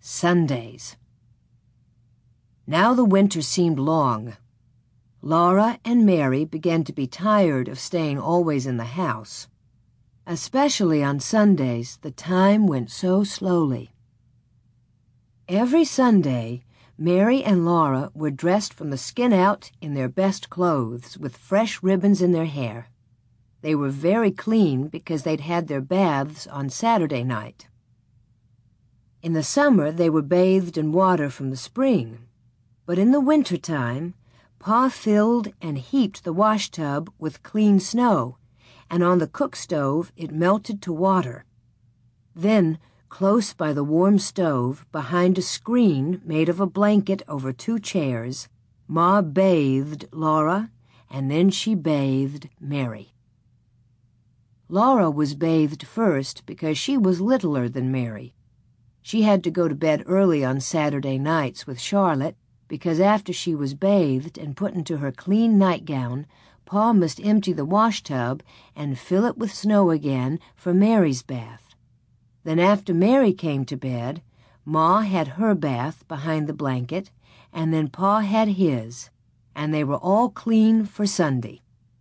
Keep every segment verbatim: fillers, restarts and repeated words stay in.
Sundays. Now the winter seemed long. Laura and Mary began to be tired of staying always in the house. Especially on Sundays, the time went so slowly. Every Sunday, Mary and Laura were dressed from the skin out in their best clothes with fresh ribbons in their hair. They were very clean because they'd had their baths on Saturday night. In the summer, they were bathed in water from the spring, but in the winter time, Pa filled and heaped the wash tub with clean snow, and on the cook stove it melted to water. Then, close by the warm stove, behind a screen made of a blanket over two chairs, Ma bathed Laura, and then she bathed Mary. Laura was bathed first because she was littler than Mary. She had to go to bed early on Saturday nights with Charlotte because after she was bathed and put into her clean nightgown, Pa must empty the wash tub and fill it with snow again for Mary's bath. Then after Mary came to bed, Ma had her bath behind the blanket, and then Pa had his, and they were all clean for Sunday.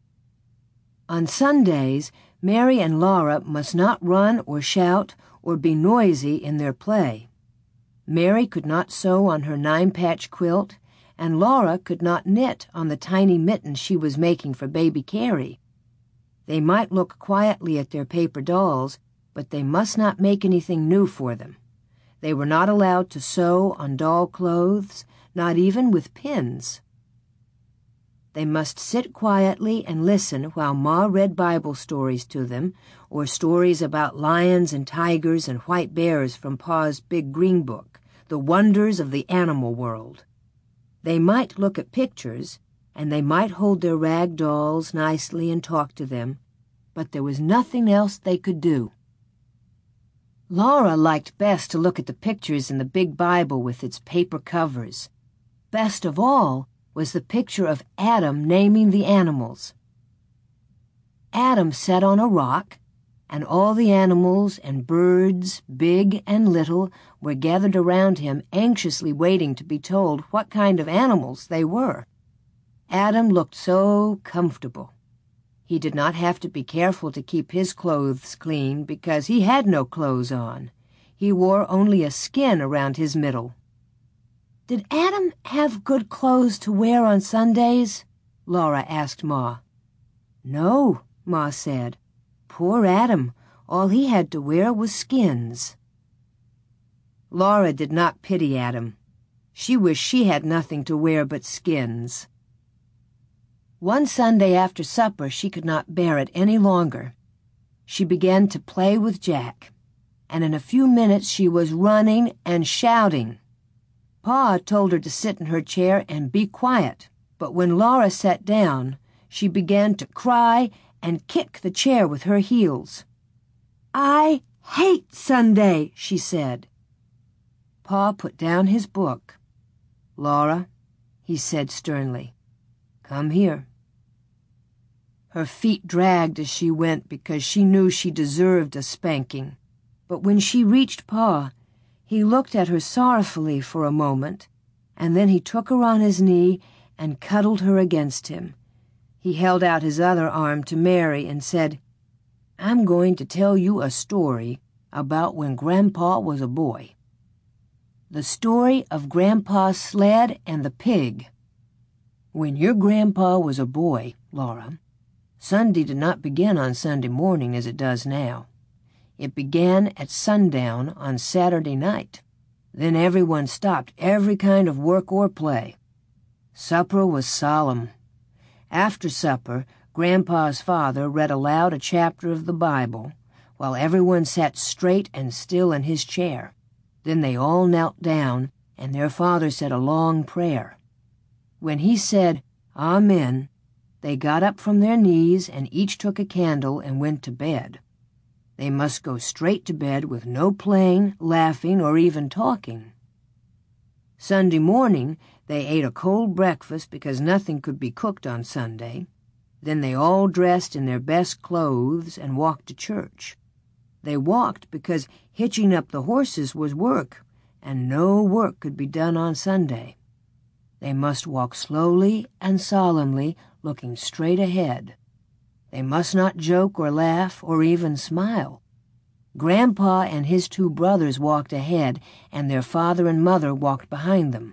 On Sundays, Mary and Laura must not run or shout or be noisy in their play. Mary could not sew on her nine-patch quilt, and Laura could not knit on the tiny mittens she was making for baby Carrie. They might look quietly at their paper dolls, but they must not make anything new for them. They were not allowed to sew on doll clothes, not even with pins. They must sit quietly and listen while Ma read Bible stories to them, or stories about lions and tigers and white bears from Pa's big green book, The Wonders of the Animal World. They might look at pictures, and they might hold their rag dolls nicely and talk to them, but there was nothing else they could do. Laura liked best to look at the pictures in the big Bible with its paper covers. Best of all was the picture of Adam naming the animals. Adam sat on a rock, and all the animals and birds, big and little, were gathered around him, anxiously waiting to be told what kind of animals they were. Adam looked so comfortable. He did not have to be careful to keep his clothes clean because he had no clothes on. He wore only a skin around his middle. "Did Adam have good clothes to wear on Sundays?" Laura asked Ma. "No," Ma said. "Poor Adam, all he had to wear was skins." Laura did not pity Adam. She wished she had nothing to wear but skins. One Sunday after supper she could not bear it any longer. She began to play with Jack, and in a few minutes she was running and shouting. Pa told her to sit in her chair and be quiet, but when Laura sat down, she began to cry and kick the chair with her heels. "I hate Sunday," she said. Pa put down his book. "Laura," he said sternly, "come here." Her feet dragged as she went because she knew she deserved a spanking, but when she reached Pa, he looked at her sorrowfully for a moment, and then he took her on his knee and cuddled her against him. He held out his other arm to Mary and said, "I'm going to tell you a story about when Grandpa was a boy. The story of Grandpa's sled and the pig. When your grandpa was a boy, Laura, Sunday did not begin on Sunday morning as it does now. It began at sundown on Saturday night. Then everyone stopped every kind of work or play. Supper was solemn. After supper, Grandpa's father read aloud a chapter of the Bible, while everyone sat straight and still in his chair. Then they all knelt down, and their father said a long prayer. When he said, 'Amen,' they got up from their knees and each took a candle and went to bed. They must go straight to bed with no playing, laughing, or even talking. Sunday morning, they ate a cold breakfast because nothing could be cooked on Sunday. Then they all dressed in their best clothes and walked to church. They walked because hitching up the horses was work, and no work could be done on Sunday. They must walk slowly and solemnly, looking straight ahead. They must not joke or laugh or even smile. Grandpa and his two brothers walked ahead, and their father and mother walked behind them.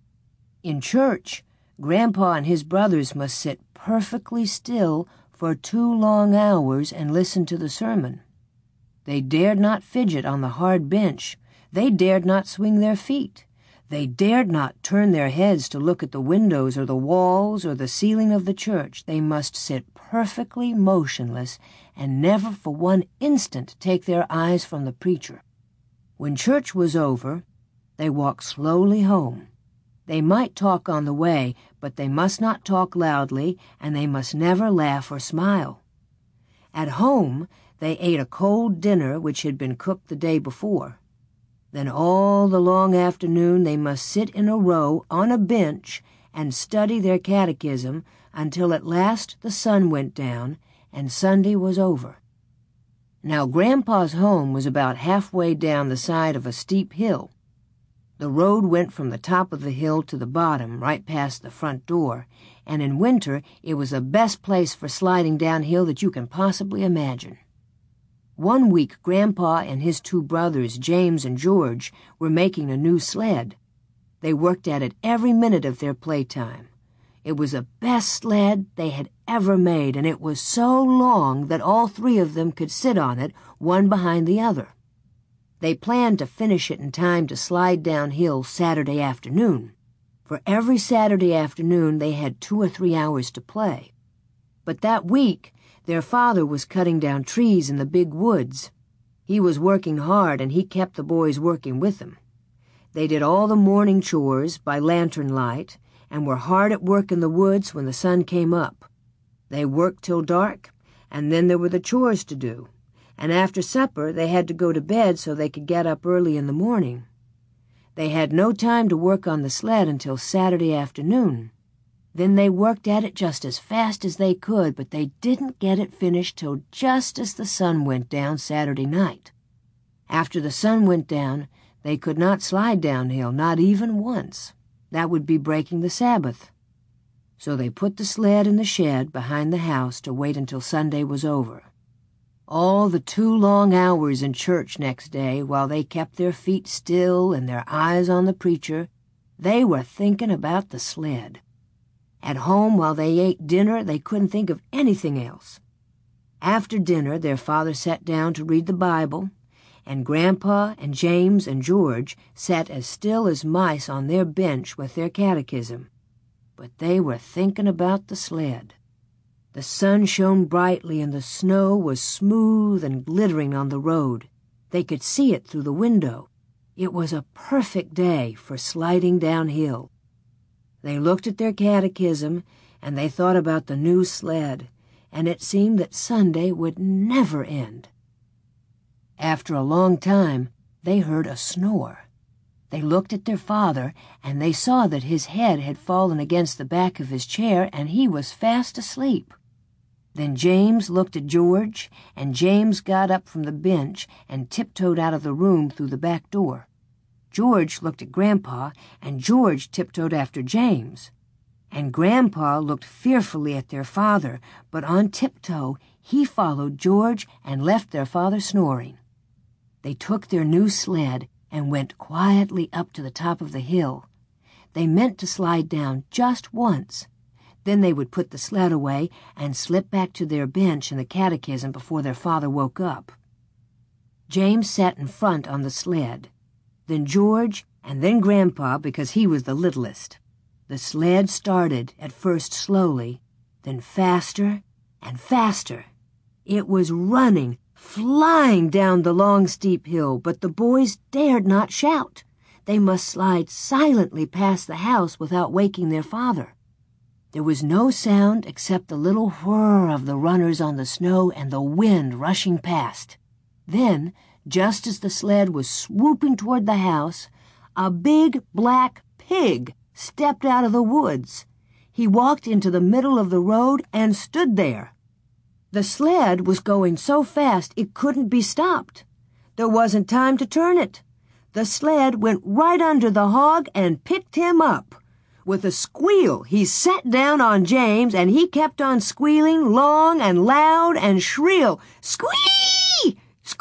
In church, Grandpa and his brothers must sit perfectly still for two long hours and listen to the sermon. They dared not fidget on the hard bench. They dared not swing their feet. They dared not turn their heads to look at the windows or the walls or the ceiling of the church. They must sit perfectly motionless and never for one instant take their eyes from the preacher. When church was over, they walked slowly home. They might talk on the way, but they must not talk loudly, and they must never laugh or smile. At home, they ate a cold dinner which had been cooked the day before. Then all the long afternoon they must sit in a row on a bench and study their catechism until at last the sun went down and Sunday was over. Now Grandpa's home was about halfway down the side of a steep hill. The road went from the top of the hill to the bottom, right past the front door, and in winter it was the best place for sliding downhill that you can possibly imagine. One week, Grandpa and his two brothers, James and George, were making a new sled. They worked at it every minute of their playtime. It was the best sled they had ever made, and it was so long that all three of them could sit on it, one behind the other. They planned to finish it in time to slide downhill Saturday afternoon. For every Saturday afternoon they had two or three hours to play. But that week, their father was cutting down trees in the big woods. He was working hard, and he kept the boys working with him. They did all the morning chores by lantern light and were hard at work in the woods when the sun came up. They worked till dark, and then there were the chores to do. And after supper they had to go to bed so they could get up early in the morning. They had no time to work on the sled until Saturday afternoon. Then they worked at it just as fast as they could, but they didn't get it finished till just as the sun went down Saturday night. After the sun went down, they could not slide downhill, not even once. That would be breaking the Sabbath. So they put the sled in the shed behind the house to wait until Sunday was over. All the two long hours in church next day, while they kept their feet still and their eyes on the preacher, they were thinking about the sled. At home, while they ate dinner, they couldn't think of anything else. After dinner, their father sat down to read the Bible, and Grandpa and James and George sat as still as mice on their bench with their catechism. But they were thinking about the sled. The sun shone brightly, and the snow was smooth and glittering on the road. They could see it through the window. It was a perfect day for sliding downhill. They looked at their catechism, and they thought about the new sled, and it seemed that Sunday would never end. After a long time, they heard a snore. They looked at their father, and they saw that his head had fallen against the back of his chair, and he was fast asleep. Then James looked at George, and James got up from the bench and tiptoed out of the room through the back door. George looked at Grandpa, and George tiptoed after James. And Grandpa looked fearfully at their father, but on tiptoe he followed George and left their father snoring. They took their new sled and went quietly up to the top of the hill. They meant to slide down just once. Then they would put the sled away and slip back to their bench in the catechism before their father woke up. James sat in front on the sled, then George, and then Grandpa, because he was the littlest. The sled started, at first slowly, then faster and faster. It was running, flying down the long, steep hill, but the boys dared not shout. They must slide silently past the house without waking their father. There was no sound except the little whir of the runners on the snow and the wind rushing past. Then, just as the sled was swooping toward the house, a big black pig stepped out of the woods. He walked into the middle of the road and stood there. The sled was going so fast it couldn't be stopped. There wasn't time to turn it. the sled went right under the hog and picked him up. With a squeal, he sat down on James, and he kept on squealing long and loud and shrill. Squee!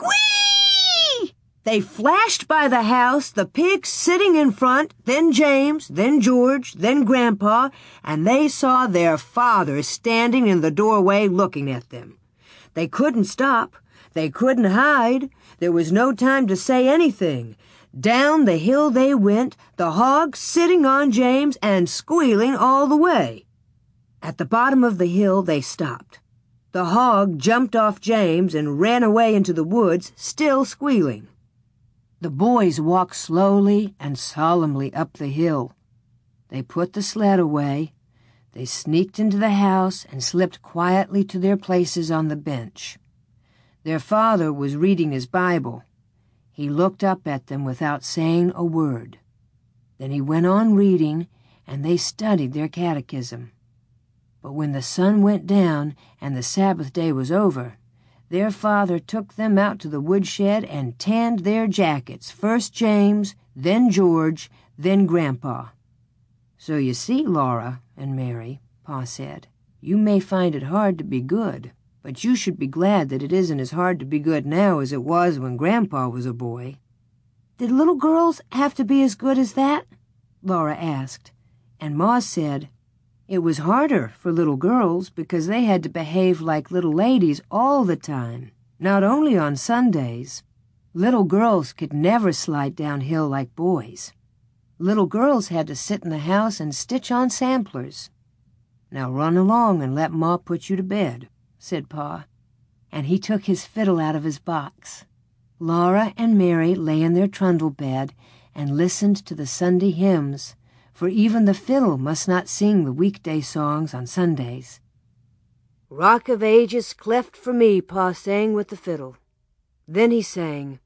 Squee! They flashed by the house, the pig sitting in front, then James, then George, then Grandpa, and they saw their father standing in the doorway looking at them. They couldn't stop. They couldn't hide. There was no time to say anything. Down the hill they went, the hog sitting on James and squealing all the way. At the bottom of the hill they stopped. The hog jumped off James and ran away into the woods, still squealing. The boys walked slowly and solemnly up the hill. They put the sled away. They sneaked into the house and slipped quietly to their places on the bench. Their father was reading his Bible. He looked up at them without saying a word. Then he went on reading, and they studied their catechism. But when the sun went down and the Sabbath day was over, their father took them out to the woodshed and tanned their jackets, first James, then George, then Grandpa. "So you see, Laura and Mary," Pa said, "you may find it hard to be good. But you should be glad that it isn't as hard to be good now as it was when Grandpa was a boy." "Did little girls have to be as good as that?" Laura asked, and Ma said, "It was harder for little girls because they had to behave like little ladies all the time, not only on Sundays. Little girls could never slide downhill like boys. Little girls had to sit in the house and stitch on samplers. Now run along and let Ma put you to bed," said Pa, and he took his fiddle out of his box. Laura and Mary lay in their trundle bed and listened to the Sunday hymns, for even the fiddle must not sing the weekday songs on Sundays. "Rock of Ages, cleft for me," Pa sang with the fiddle. Then he sang,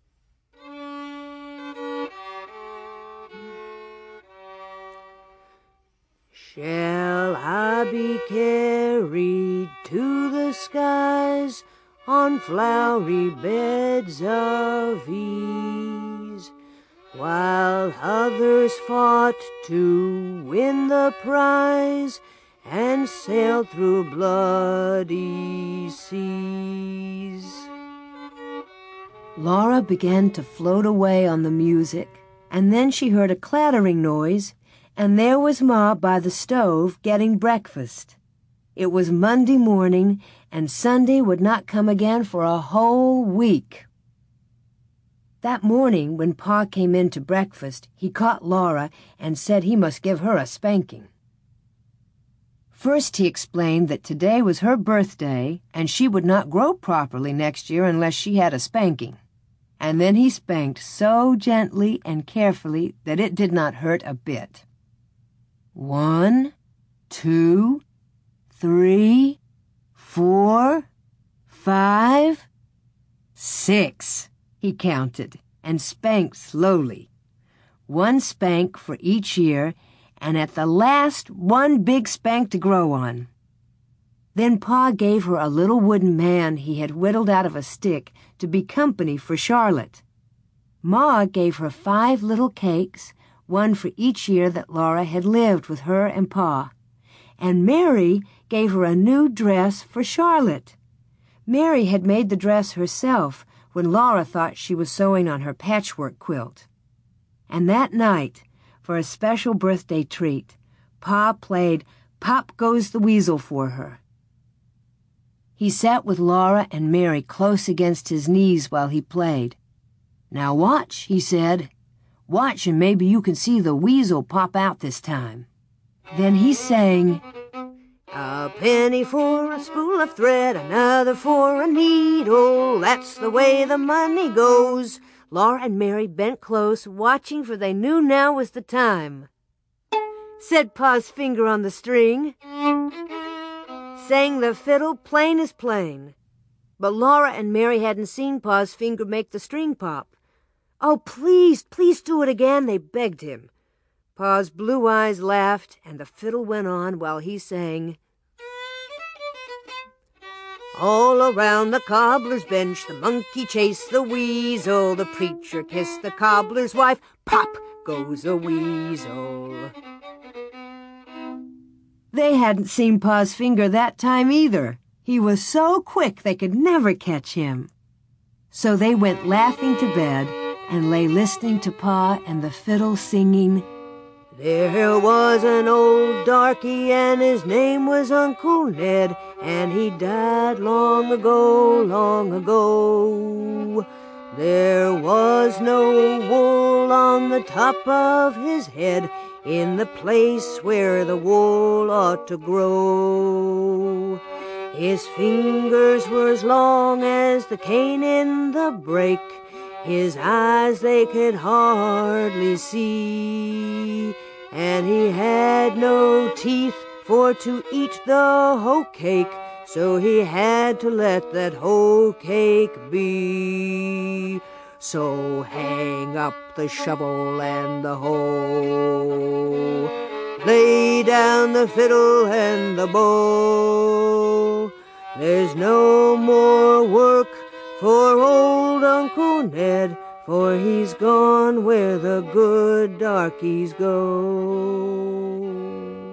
"Shall I be carried to the skies on flowery beds of ease, while others fought to win the prize and sailed through bloody seas?" Laura began to float away on the music, and then she heard a clattering noise, and there was Ma by the stove getting breakfast. It was Monday morning, and Sunday would not come again for a whole week. That morning, when Pa came in to breakfast, he caught Laura and said he must give her a spanking. First he explained that today was her birthday, and she would not grow properly next year unless she had a spanking. And then he spanked so gently and carefully that it did not hurt a bit. One, two, three, four, five, six, he counted, and spanked slowly. One spank for each year, and at the last one big spank to grow on. Then Pa gave her a little wooden man he had whittled out of a stick to be company for Charlotte. Ma gave her five little cakes, one for each year that Laura had lived with her and Pa. And Mary gave her a new dress for Charlotte. Mary had made the dress herself when Laura thought she was sewing on her patchwork quilt. And that night, for a special birthday treat, Pa played Pop Goes the Weasel for her. He sat with Laura and Mary close against his knees while he played. "Now watch," he said. "Watch, and maybe you can see the weasel pop out this time." Then he sang, "A penny for a spool of thread, another for a needle. That's the way the money goes." Laura and Mary bent close, watching, for they knew now was the time. Said Pa's finger on the string. Sang the fiddle plain as plain. But Laura and Mary hadn't seen Pa's finger make the string pop. "Oh, please, please do it again," they begged him. Pa's blue eyes laughed, and the fiddle went on while he sang, All around the cobbler's bench, the monkey chased the weasel. The preacher kissed the cobbler's wife. Pop goes the weasel. They hadn't seen Pa's finger that time either. He was so quick they could never catch him. So they went laughing to bed and lay listening to Pa and the fiddle singing, There was an old darky and his name was Uncle Ned, and he died long ago, long ago. There was no wool on the top of his head, in the place where the wool ought to grow. His fingers were as long as the cane in the brake, his eyes they could hardly see, and he had no teeth for to eat the hoe cake, so he had to let that hoe cake be. So hang up the shovel and the hoe, lay down the fiddle and the bow. There's no more work for old Uncle Ned, for he's gone where the good darkies go.